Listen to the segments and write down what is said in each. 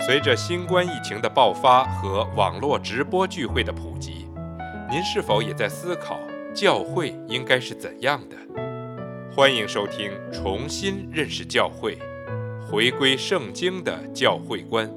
随着新冠疫情的爆发和网络直播聚会的普及，您是否也在思考教会应该是怎样的？欢迎收听《重新认识教会》，回归圣经的教会观。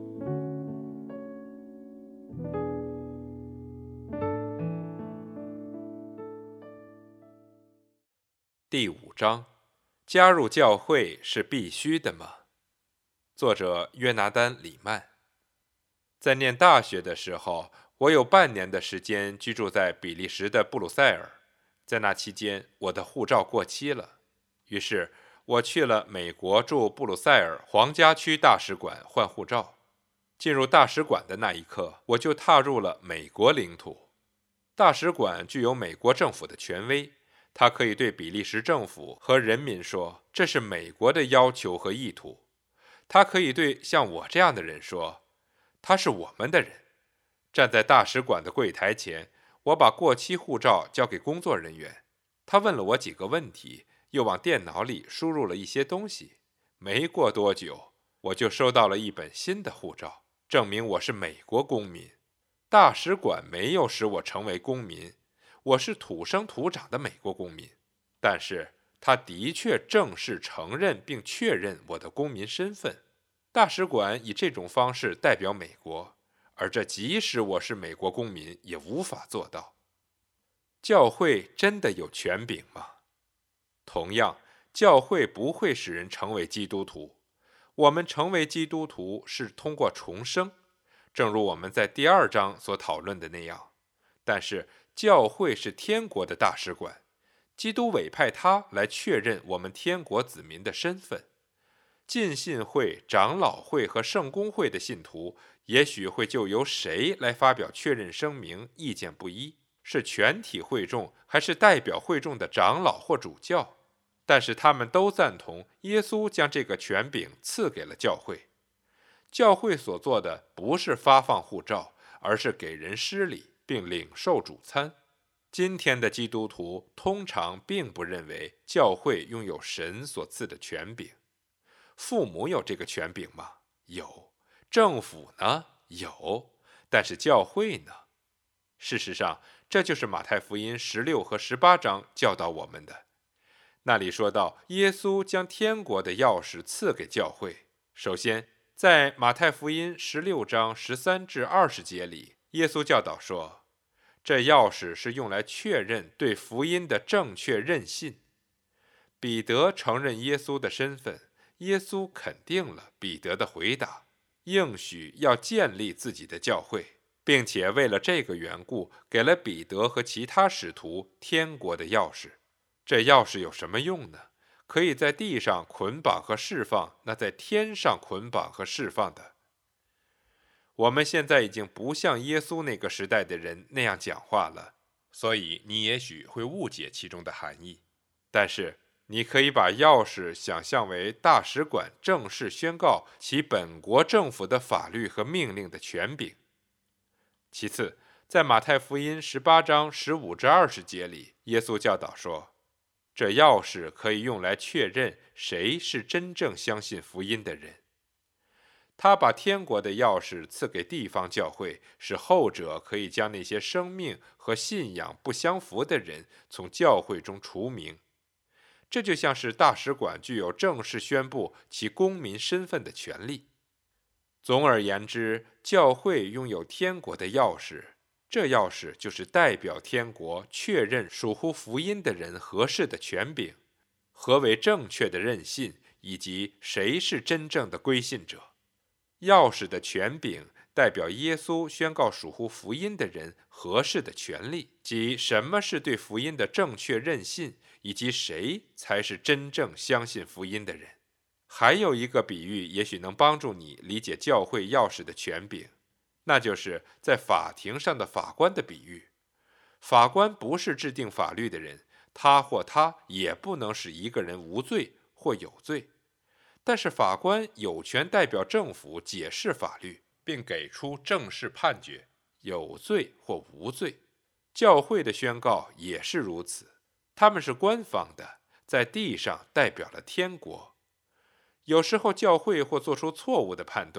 第5章，加入教会是必须的吗？作者约拿丹·里曼。在念大学的时候，我有半年的时间居住在比利时的布鲁塞尔。在那期间，我的护照过期了，于是我去了美国驻布鲁塞尔皇家区大使馆换护照。进入大使馆的那一刻，我就踏入了美国领土。大使馆具有美国政府的权威，它可以对比利时政府和人民说，这是美国的要求和意图。他可以对像我这样的人说，他是我们的人。站在大使馆的柜台前，我把过期护照交给工作人员，他问了我几个问题，又往电脑里输入了一些东西。没过多久，我就收到了一本新的护照，证明我是美国公民。大使馆没有使我成为公民，我是土生土长的美国公民，但是他的确正式承认并确认我的公民身份。大使馆以这种方式代表美国，而这即使我是美国公民也无法做到。教会真的有权柄吗？同样，教会不会使人成为基督徒。我们成为基督徒是通过重生，正如我们在第2章所讨论的那样。但是教会是天国的大使馆，基督委派他来确认我们天国子民的身份。浸信会、长老会和圣公会的信徒也许会就由谁来发表确认声明意见不一，是全体会众还是代表会众的长老或主教，但是他们都赞同耶稣将这个权柄赐给了教会。教会所做的不是发放护照，而是给人施礼并领受主餐。今天的基督徒通常并不认为教会拥有神所赐的权柄。父母有这个权柄吗？有。政府呢？有。但是教会呢？事实上，这就是马太福音16和18章教导我们的。那里说到，耶稣将天国的钥匙赐给教会。首先，在马太福音16章13至20节里，耶稣教导说，这钥匙是用来确认对福音的正确认信。彼得承认耶稣的身份，耶稣肯定了彼得的回答，应许要建立自己的教会，并且为了这个缘故，给了彼得和其他使徒天国的钥匙。这钥匙有什么用呢？可以在地上捆绑和释放那在天上捆绑和释放的。我们现在已经不像耶稣那个时代的人那样讲话了，所以你也许会误解其中的含义。但是你可以把钥匙想象为大使馆正式宣告其本国政府的法律和命令的权柄。其次，在马太福音18章15至20节里，耶稣教导说，这钥匙可以用来确认谁是真正相信福音的人。他把天国的钥匙赐给地方教会，使后者可以将那些生命和信仰不相符的人从教会中除名。这就像是大使馆具有正式宣布其公民身份的权利。总而言之，教会拥有天国的钥匙，这钥匙就是代表天国确认属乎福音的人合适的权柄，何为正确的认信，以及谁是真正的归信者。钥匙的权柄代表耶稣宣告属乎福音的人合适的权利，即什么是对福音的正确认信，以及谁才是真正相信福音的人。还有一个比喻也许能帮助你理解教会钥匙的权柄，那就是在法庭上的法官的比喻。法官不是制定法律的人，他或她也不能使一个人无罪或有罪。但是法官有权代表政府解释法律，并给出正式判决，有罪或无罪。教会的宣告也是如此，他们是官方的，在地上代表了天国。有时候教会或做出错误的判断，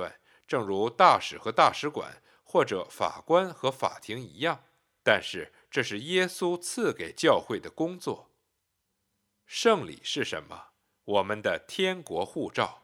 正如大使和大使馆或者法官和法庭一样，但是这是耶稣赐给教会的工作。圣礼是什么？我们的天国护照。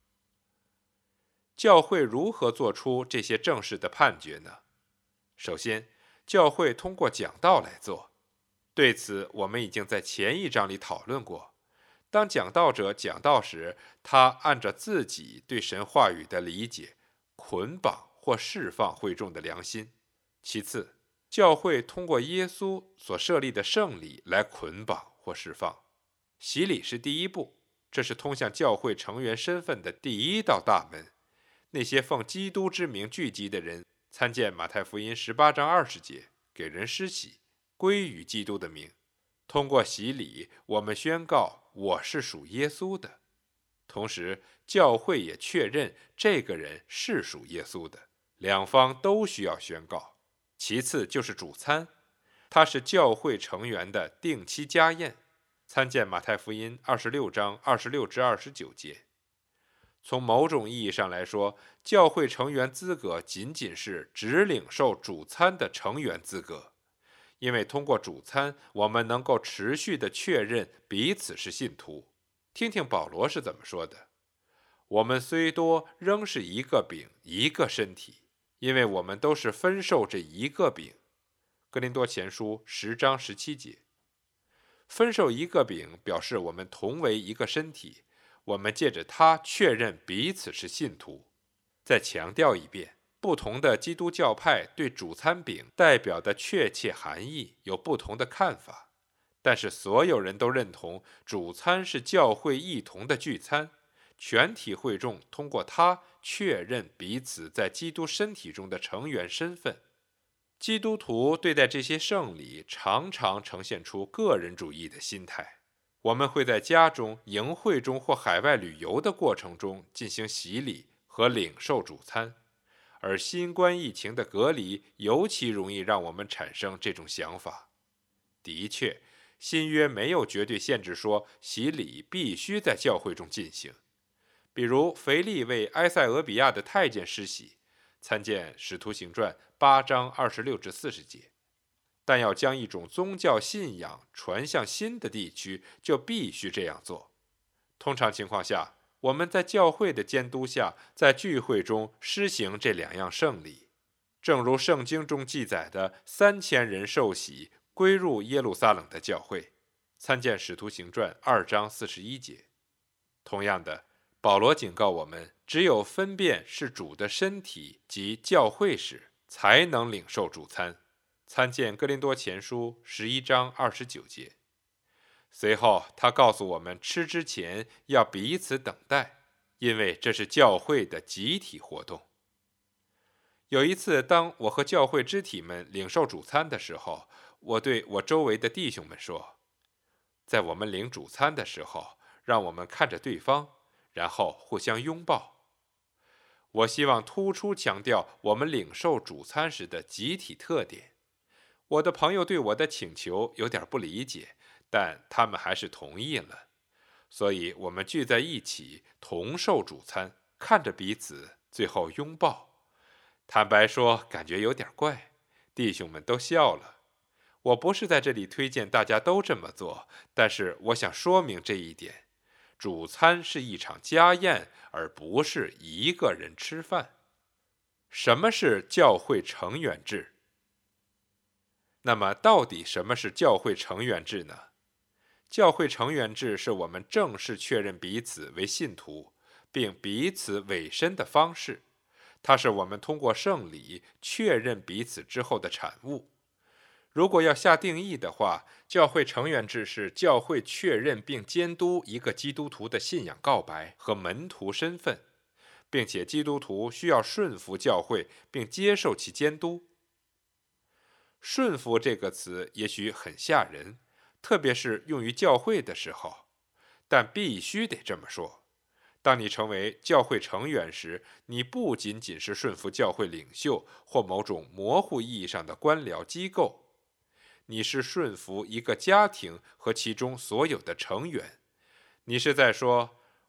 教会如何做出这些正式的判决呢？首先，教会通过讲道来做。对此，我们已经在前一章里讨论过。当讲道者讲道时，他按照自己对神话语的理解，捆绑或释放会众的良心。其次，教会通过耶稣所设立的圣礼来捆绑或释放。洗礼是第一步，这是通向教会成员身份的第一道大门。那些奉基督之名聚集的人，参见马太福音18章20节，给人施洗，归于基督的名。通过洗礼，我们宣告我是属耶稣的，同时教会也确认这个人是属耶稣的，两方都需要宣告。其次就是主餐，它是教会成员的定期家宴，参见马太福音26章26至29节。从某种意义上来说，教会成员资格仅仅是只领受主餐的成员资格，因为通过主餐，我们能够持续地确认彼此是信徒。听听保罗是怎么说的：我们虽多，仍是一个饼，一个身体，因为我们都是分受这一个饼。哥林多前书10章17节。分受一个饼，表示我们同为一个身体，我们借着它确认彼此是信徒。再强调一遍，不同的基督教派对主餐饼代表的确切含义有不同的看法，但是所有人都认同主餐是教会一同的聚餐，全体会众通过它确认彼此在基督身体中的成员身份。基督徒对待这些圣礼常常呈现出个人主义的心态。我们会在家中、营会中或海外旅游的过程中进行洗礼和领受主餐，而新冠疫情的隔离尤其容易让我们产生这种想法。的确，新约没有绝对限制说洗礼必须在教会中进行，比如腓力为埃塞俄比亚的太监施洗，参见《使徒行传》8章26至40节。但要将一种宗教信仰传向新的地区，就必须这样做。通常情况下，我们在教会的监督下，在聚会中施行这两样圣礼，正如圣经中记载的3000人受洗归入耶路撒冷的教会，参见《使徒行传》2章41节。同样的，保罗警告我们，只有分辨是主的身体及教会时，才能领受主餐，参见哥林多前书11章29节。随后他告诉我们，吃之前要彼此等待，因为这是教会的集体活动。有一次，当我和教会肢体们领受主餐的时候，我对我周围的弟兄们说，在我们领主餐的时候，让我们看着对方，然后互相拥抱。我希望突出强调我们领受主餐时的集体特点。我的朋友对我的请求有点不理解，但他们还是同意了。所以我们聚在一起，同受主餐，看着彼此，最后拥抱。坦白说，感觉有点怪，弟兄们都笑了。我不是在这里推荐大家都这么做，但是我想说明这一点。主餐是一场家宴，而不是一个人吃饭。什么是教会成员制？那么到底什么是教会成员制呢？教会成员制是我们正式确认彼此为信徒，并彼此委身的方式。它是我们通过圣礼确认彼此之后的产物。如果要下定义的话，教会成员制是教会确认并监督一个基督徒的信仰告白和门徒身份，并且基督徒需要顺服教会并接受其监督。顺服这个词也许很吓人，特别是用于教会的时候，但必须得这么说。当你成为教会成员时，你不仅仅是顺服教会领袖或某种模糊意义上的官僚机构，你是顺服一个家庭和其中所有的成员。你是在说，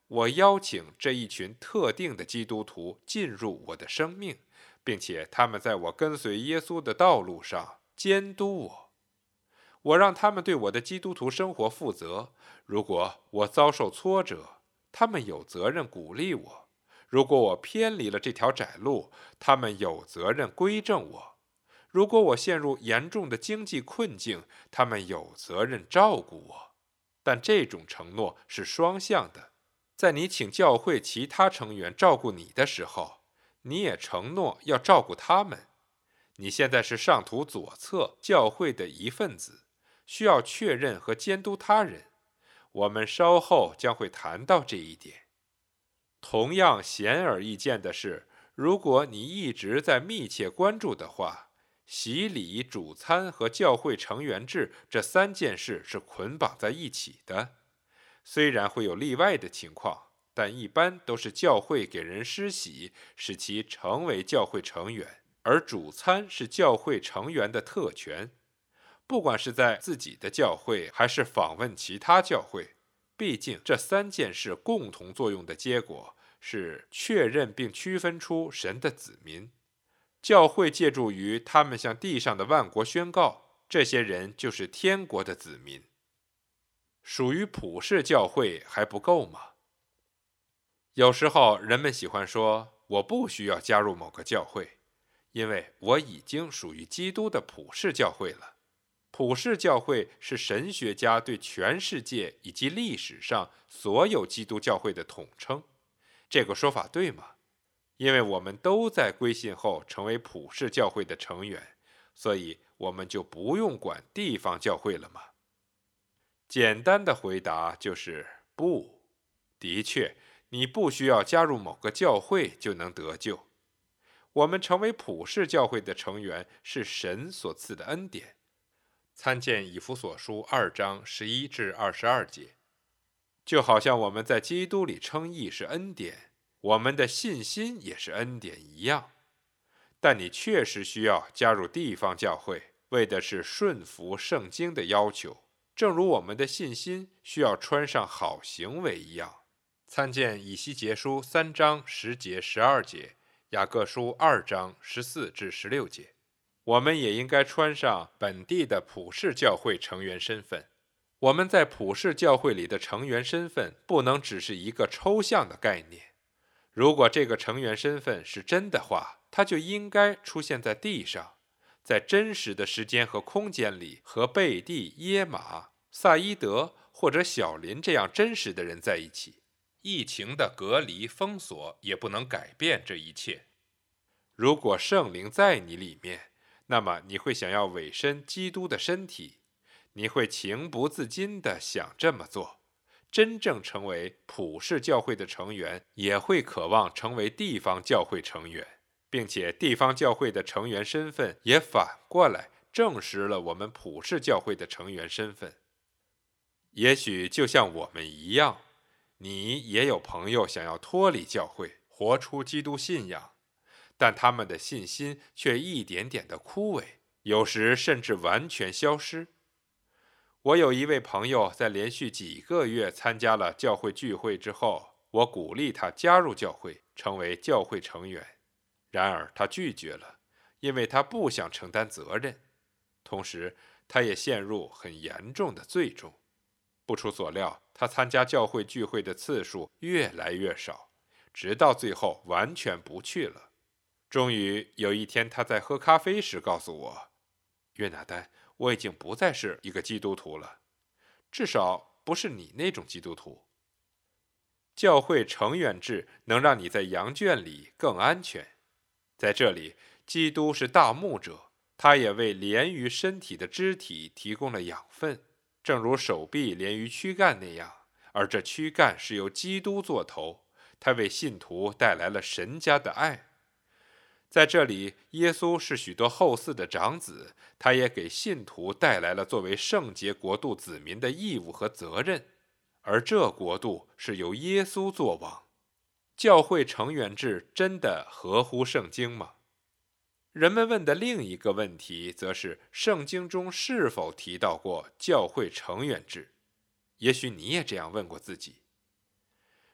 我邀请这一群特定的基督徒进入我的生命，并且他们在我跟随耶稣的道路上监督我。我让他们对我的基督徒生活负责。如果我遭受挫折，他们有责任鼓励我；如果我偏离了这条窄路，他们有责任规正我；如果我陷入严重的经济困境，他们有责任照顾我。但这种承诺是双向的，在你请教会其他成员照顾你的时候，你也承诺要照顾他们。你现在是上图左侧教会的一份子，需要确认和监督他人。我们稍后将会谈到这一点。同样显而易见的是，如果你一直在密切关注的话，洗礼、主餐和教会成员制这3件事是捆绑在一起的。虽然会有例外的情况，但一般都是教会给人施洗，使其成为教会成员，而主餐是教会成员的特权。不管是在自己的教会还是访问其他教会，毕竟这3件事共同作用的结果是确认并区分出神的子民。教会借助于他们向地上的万国宣告，这些人就是天国的子民。属于普世教会还不够吗？有时候人们喜欢说，我不需要加入某个教会，因为我已经属于基督的普世教会了。普世教会是神学家对全世界以及历史上所有基督教会的统称。这个说法对吗？因为我们都在归信后成为普世教会的成员，所以我们就不用管地方教会了吗？简单的回答就是不。的确，你不需要加入某个教会就能得救。我们成为普世教会的成员是神所赐的恩典。参见以弗所书2章11至22节。就好像我们在基督里称义是恩典，我们的信心也是恩典一样。但你确实需要加入地方教会，为的是顺服圣经的要求，正如我们的信心需要穿上好行为一样。参见以西结书3章10节12节，雅各书2章14至16节。我们也应该穿上本地的普世教会成员身份。我们在普世教会里的成员身份不能只是一个抽象的概念。如果这个成员身份是真的话，它就应该出现在地上，在真实的时间和空间里，和贝蒂、耶玛、萨伊德或者小林这样真实的人在一起。疫情的隔离封锁也不能改变这一切。如果圣灵在你里面，那么你会想要委身基督的身体，你会情不自禁地想这么做。真正成为普世教会的成员，也会渴望成为地方教会成员，并且地方教会的成员身份也反过来证实了我们普世教会的成员身份。也许就像我们一样，你也有朋友想要脱离教会，活出基督信仰，但他们的信心却一点点的枯萎，有时甚至完全消失。我有一位朋友在连续几个月参加了教会聚会之后，我鼓励他加入教会，成为教会成员。然而他拒绝了，因为他不想承担责任。同时，他也陷入很严重的罪中。不出所料，他参加教会聚会的次数越来越少，直到最后完全不去了。终于有一天，他在喝咖啡时告诉我，约拿丹，我已经不再是一个基督徒了，至少不是你那种基督徒。教会成员制能让你在羊圈里更安全。在这里，基督是大牧者，他也为连于身体的肢体提供了养分，正如手臂连于躯干那样，而这躯干是由基督做头，他为信徒带来了神家的爱。在这里，耶稣是许多后嗣的长子，他也给信徒带来了作为圣洁国度子民的义务和责任，而这国度是由耶稣作王。教会成员制真的合乎圣经吗？人们问的另一个问题则是圣经中是否提到过教会成员制？也许你也这样问过自己。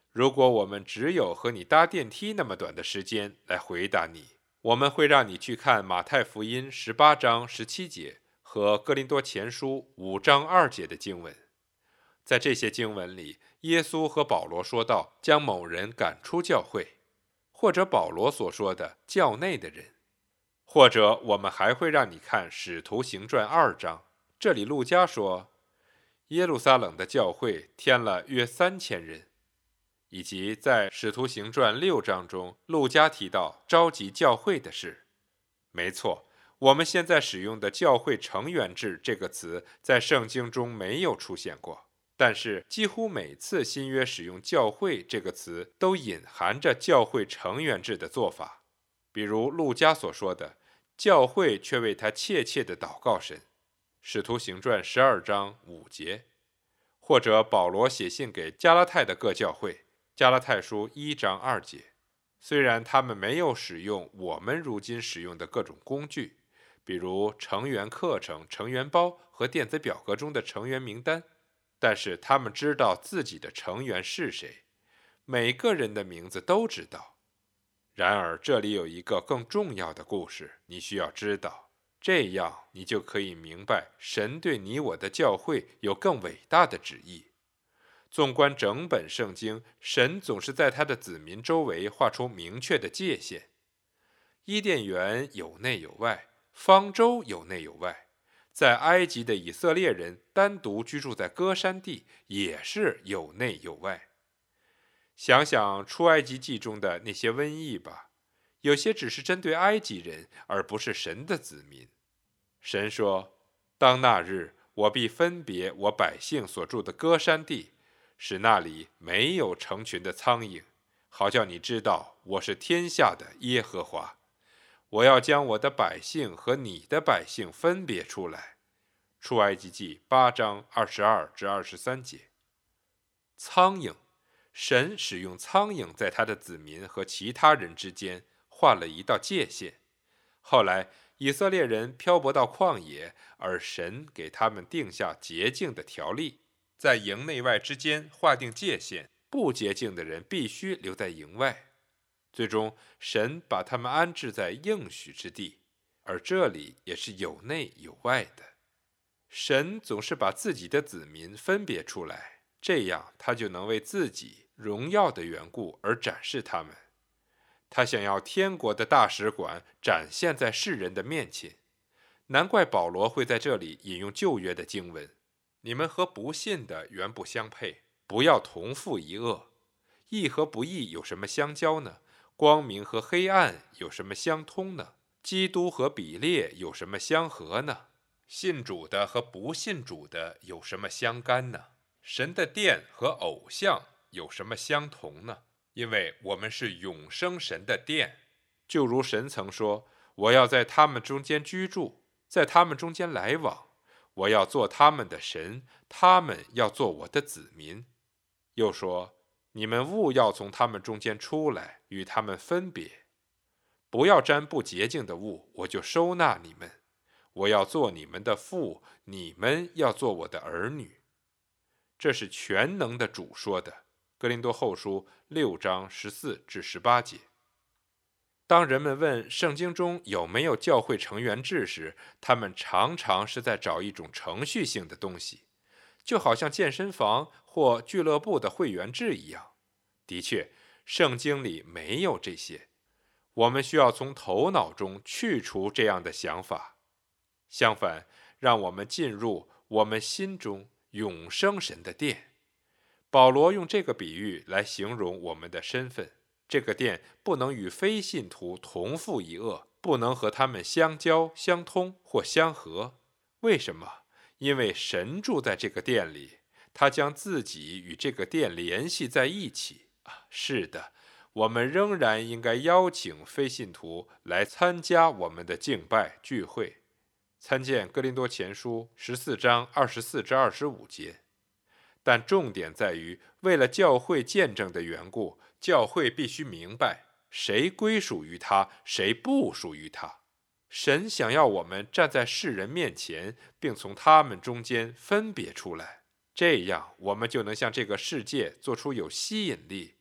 如果我们只有和你搭电梯那么短的时间来回答你，我们会让你去看马太福音18章17节和哥林多前书5章2节的经文。在这些经文里，耶稣和保罗说到将某人赶出教会，或者保罗所说的教内的人，或者我们还会让你看使徒行传2章，这里路加说耶路撒冷的教会添了约3000人，以及在使徒行传6章中，路加提到召集教会的事。没错，我们现在使用的教会成员制这个词在圣经中没有出现过，但是几乎每次新约使用教会这个词都隐含着教会成员制的做法。比如路加所说的教会却为他切切地祷告神，使徒行传12章5节，或者保罗写信给加拉太的各教会，加拉太书1章2节。虽然他们没有使用我们如今使用的各种工具，比如成员课程、成员包和电子表格中的成员名单，但是他们知道自己的成员是谁，每个人的名字都知道。然而这里有一个更重要的故事，你需要知道，这样你就可以明白神对你我的教会有更伟大的旨意。纵观整本圣经，神总是在他的子民周围画出明确的界限。伊甸园有内有外，方舟有内有外，在埃及的以色列人单独居住在歌珊地，也是有内有外。想想出埃及记中的那些瘟疫吧，有些只是针对埃及人，而不是神的子民。神说，当那日，我必分别我百姓所住的歌珊地，使那里没有成群的苍蝇，好叫你知道我是天下的耶和华。我要将我的百姓和你的百姓分别出来。出埃及记8章22至23节。苍蝇，神使用苍蝇在他的子民和其他人之间画了一道界限。后来以色列人漂泊到旷野，而神给他们定下洁净的条例，在营内外之间划定界限，不洁净的人必须留在营外。最终神把他们安置在应许之地，而这里也是有内有外的。神总是把自己的子民分别出来，这样他就能为自己荣耀的缘故而展示他们。他想要天国的大使馆展现在世人的面前，难怪保罗会在这里引用旧约的经文：你们和不信的原不相配，不要同负一恶。义和不义有什么相交呢？光明和黑暗有什么相通呢？基督和比列有什么相合呢？信主的和不信主的有什么相干呢？神的殿和偶像有什么相同呢？因为我们是永生神的殿，就如神曾说，我要在他们中间居住，在他们中间来往，我要做他们的神，他们要做我的子民。又说，你们务要从他们中间出来，与他们分别，不要沾不洁净的物，我就收纳你们。我要做你们的父，你们要做我的儿女。这是全能的主说的，哥林多后书6章14至18节。当人们问圣经中有没有教会成员制时，他们常常是在找一种程序性的东西，就好像健身房或俱乐部的会员制一样。的确，圣经里没有这些。我们需要从头脑中去除这样的想法，相反，让我们进入我们心中永生神的殿。保罗用这个比喻来形容我们的身份。这个殿不能与非信徒同负一恶，不能和他们相交、相通或相合。为什么？因为神住在这个殿里，他将自己与这个殿联系在一起。是的，我们仍然应该邀请非信徒来参加我们的敬拜聚会。参见哥林多前书14章24至25节。但重点在于，为了教会见证的缘故，教会必须明白谁归属于他，谁不属于他。神想要我们站在世人面前，并从他们中间分别出来，这样我们就能向这个世界做出有吸引力、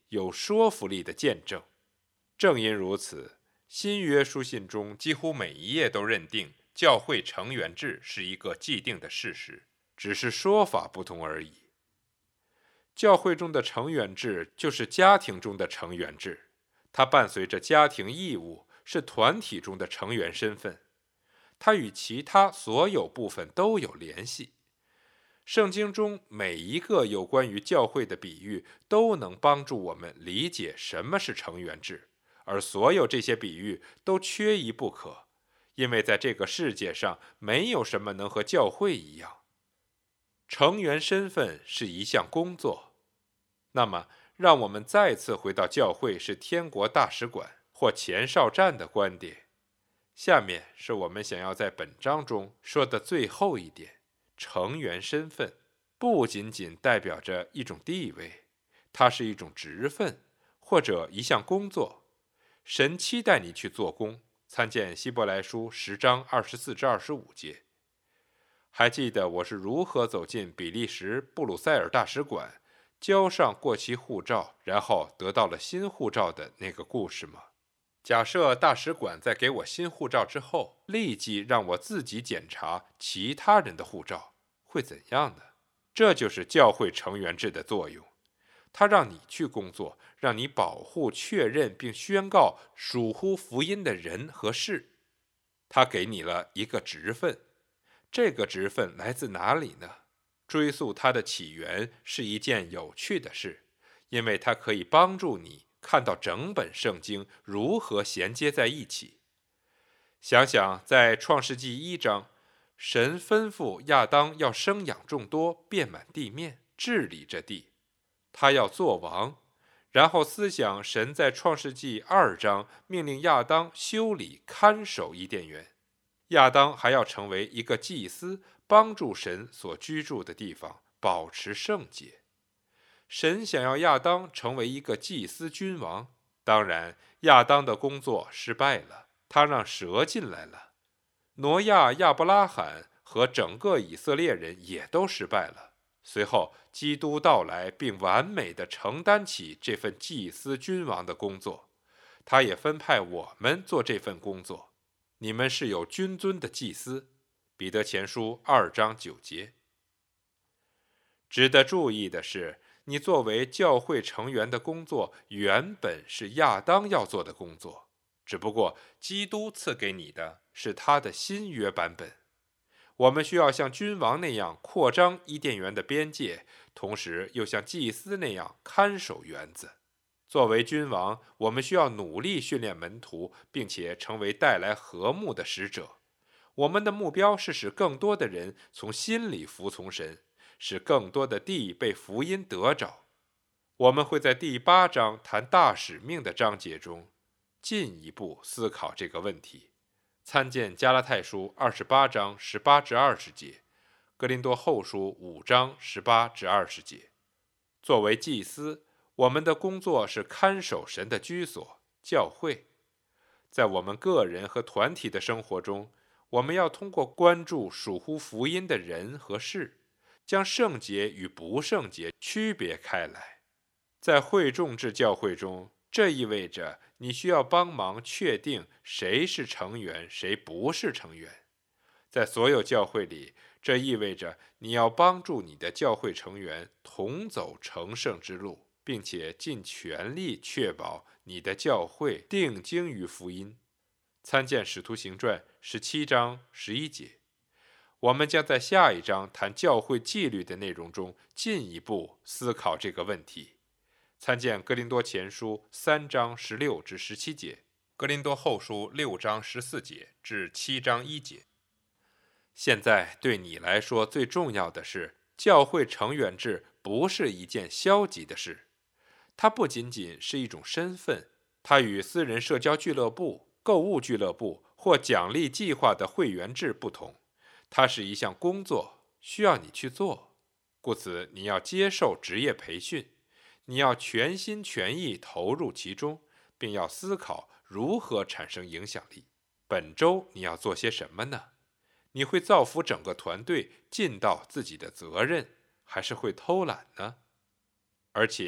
有说服力的见证。正因如此，新约书信中几乎每一页都认定教会成员制是一个既定的事实，只是说法不同而已。教会中的成员制就是家庭中的成员制，它伴随着家庭义务，是团体中的成员身份，它与其他所有部分都有联系。圣经中每一个有关于教会的比喻都能帮助我们理解什么是成员制，而所有这些比喻都缺一不可，因为在这个世界上没有什么能和教会一样。成员身份是一项工作。那么让我们再次回到教会是天国大使馆或前哨站的观点。下面是我们想要在本章中说的最后一点：成员身份不仅仅代表着一种地位，它是一种职分或者一项工作。神期待你去做工，参见希伯来书10章24至25节。还记得我是如何走进比利时布鲁塞尔大使馆，交上过期护照，然后得到了新护照的那个故事吗？假设大使馆在给我新护照之后，立即让我自己检查其他人的护照，会怎样呢？这就是教会成员制的作用。它让你去工作，让你保护、确认并宣告属乎福音的人和事。它给你了一个职分。这个职分来自哪里呢？追溯它的起源是一件有趣的事，因为它可以帮助你看到整本圣经如何衔接在一起。想想在创世纪1章，神吩咐亚当要生养众多，遍满地面，治理这地，他要做王。然后思想神在创世纪2章命令亚当修理看守伊甸园，亚当还要成为一个祭司，帮助神所居住的地方保持圣洁。神想要亚当成为一个祭司君王，当然亚当的工作失败了，他让蛇进来了。挪亚、亚伯拉罕和整个以色列人也都失败了。随后基督到来，并完美地承担起这份祭司君王的工作，他也分派我们做这份工作。你们是有君尊的祭司，彼得前书2章9节。值得注意的是，你作为教会成员的工作原本是亚当要做的工作，只不过基督赐给你的是他的新约版本。我们需要像君王那样扩张伊甸园的边界，同时又像祭司那样看守园子。作为君王，我们需要努力训练门徒，并且成为带来和睦的使者。我们的目标是使更多的人从心里服从神，使更多的地被福音得着。我们会在第8章谈大使命的章节中进一步思考这个问题。参见加拉太书28章18至20节，哥林多后书5章18至20节。作为祭司，我们的工作是看守神的居所，教会。在我们个人和团体的生活中，我们要通过关注属乎福音的人和事，将圣洁与不圣洁区别开来。在会众制教会中，这意味着你需要帮忙确定谁是成员，谁不是成员。在所有教会里，这意味着你要帮助你的教会成员同走成圣之路，并且尽全力确保你的教会定睛于福音。参见《使徒行传》17章11节。我们将在下一章谈教会纪律的内容中进一步思考这个问题。参见哥林多前书3章16至17节，哥林多后书6章14节至7章1节。现在对你来说最重要的是，教会成员制不是一件消极的事，它不仅仅是一种身份，它与私人社交俱乐部、购物俱乐部或奖励计划的会员制不同，它是一项工作，需要你去做，故此你要接受职业培训。你要全心全意投入其中，并要思考如何产生影响力。本周你要做些什么呢？你会造福整个团队，尽到自己的责任，还是会偷懒呢？而且，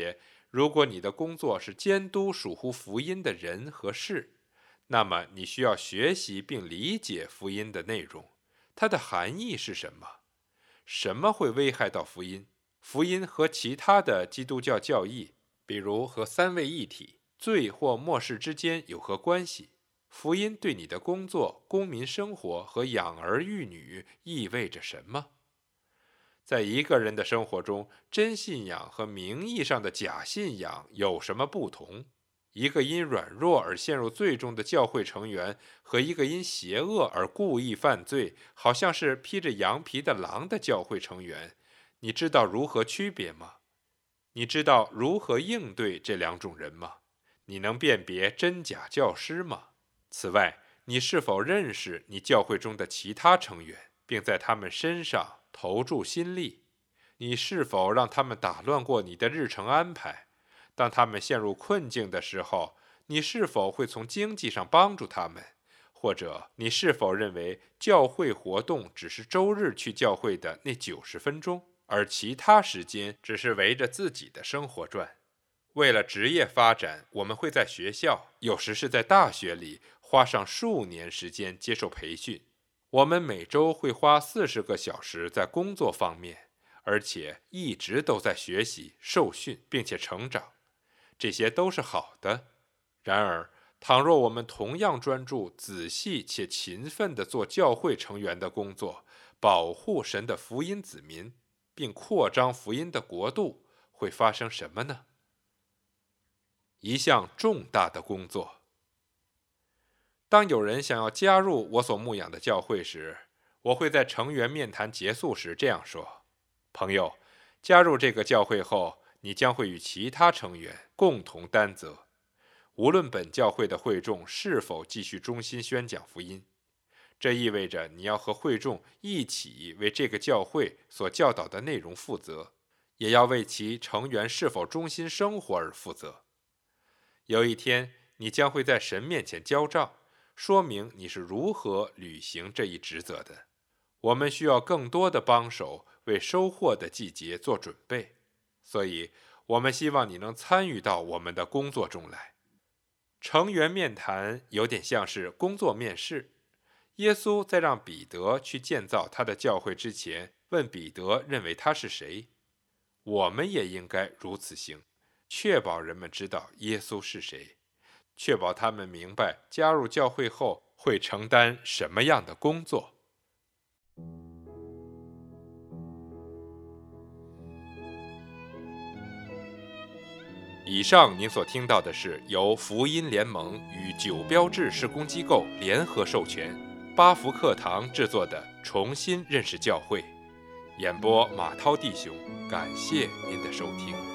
如果你的工作是监督属乎福音的人和事，那么你需要学习并理解福音的内容，它的含义是什么？什么会危害到福音？福音和其他的基督教教义，比如和三位一体、罪或末世之间有何关系？福音对你的工作、公民生活和养儿育女意味着什么？在一个人的生活中，真信仰和名义上的假信仰有什么不同？一个因软弱而陷入罪中的教会成员和一个因邪恶而故意犯罪，好像是披着羊皮的狼的教会成员，你知道如何区别吗？你知道如何应对这两种人吗？你能辨别真假教师吗？此外，你是否认识你教会中的其他成员，并在他们身上投注心力？你是否让他们打乱过你的日程安排？当他们陷入困境的时候，你是否会从经济上帮助他们？或者你是否认为教会活动只是周日去教会的那90分钟，而其他时间只是围着自己的生活转？为了职业发展，我们会在学校，有时是在大学里，花上数年时间接受培训。我们每周会花40个小时在工作方面，而且一直都在学习、受训，并且成长。这些都是好的。然而，倘若我们同样专注、仔细且勤奋地做教会成员的工作，保护神的福音子民，并扩张福音的国度，会发生什么呢？一项重大的工作。当有人想要加入我所牧养的教会时，我会在成员面谈结束时这样说：朋友，加入这个教会后，你将会与其他成员共同担责，无论本教会的会众是否继续忠心宣讲福音。这意味着你要和会众一起为这个教会所教导的内容负责，也要为其成员是否忠心生活而负责。有一天，你将会在神面前交账，说明你是如何履行这一职责的。我们需要更多的帮手为收获的季节做准备，所以我们希望你能参与到我们的工作中来。成员面谈有点像是工作面试。耶稣在让彼得去建造他的教会之前，问彼得认为他是谁。我们也应该如此行，确保人们知道耶稣是谁，确保他们明白加入教会后会承担什么样的工作。以上您所听到的是由福音联盟与九标志施工机构联合授权，八福课堂制作的《重新认识教会》，演播马涛弟兄，感谢您的收听。